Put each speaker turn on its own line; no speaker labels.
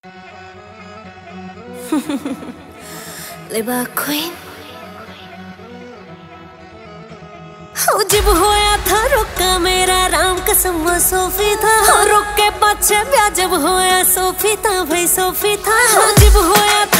लिबा क्वीन। जब होया था रुका मेरा राम कसम वो सोफी था, रुक के पाछे ब्याह जब होया सोफी था भाई सोफी था। जब होया